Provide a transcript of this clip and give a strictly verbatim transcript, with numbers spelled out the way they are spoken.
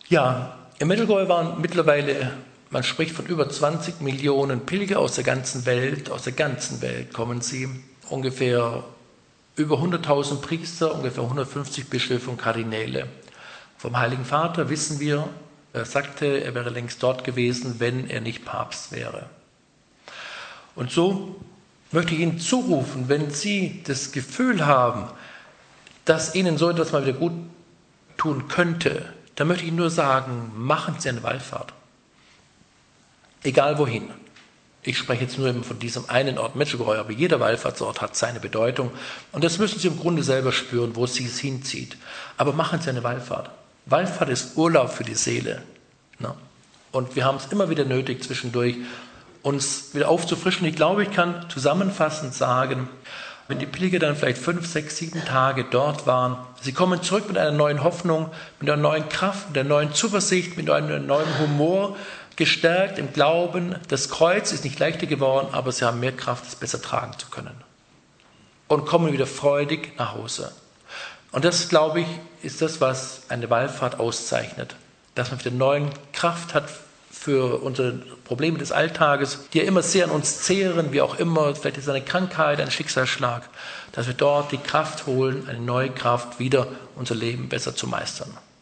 Ja, im Medjugorje waren mittlerweile, man spricht von über zwanzig Millionen Pilger aus der ganzen Welt, aus der ganzen Welt kommen sie, ungefähr über hunderttausend Priester, ungefähr hundertfünfzig Bischöfe und Kardinäle. Vom Heiligen Vater wissen wir, er sagte, er wäre längst dort gewesen, wenn er nicht Papst wäre. Und so möchte ich Ihnen zurufen, wenn Sie das Gefühl haben, dass Ihnen so etwas mal wieder gut tun könnte, dann möchte ich Ihnen nur sagen, machen Sie eine Wallfahrt. Egal wohin. Ich spreche jetzt nur eben von diesem einen Ort Medjugorje, aber jeder Wallfahrtsort hat seine Bedeutung. Und das müssen Sie im Grunde selber spüren, wo Sie es hinzieht. Aber machen Sie eine Wallfahrt. Wallfahrt ist Urlaub für die Seele. Und wir haben es immer wieder nötig, zwischendurch uns wieder aufzufrischen. Ich glaube, ich kann zusammenfassend sagen, wenn die Pilger dann vielleicht fünf, sechs, sieben Tage dort waren, sie kommen zurück mit einer neuen Hoffnung, mit einer neuen Kraft, mit einer neuen Zuversicht, mit einem neuen Humor, gestärkt im Glauben. Das Kreuz ist nicht leichter geworden, aber sie haben mehr Kraft, es besser tragen zu können. Und kommen wieder freudig nach Hause. Und das, glaube ich, ist das, was eine Wallfahrt auszeichnet. Dass man wieder neue Kraft hat für unsere Probleme des Alltages, die ja immer sehr an uns zehren, wie auch immer, vielleicht ist es eine Krankheit, ein Schicksalsschlag, dass wir dort die Kraft holen, eine neue Kraft, wieder unser Leben besser zu meistern.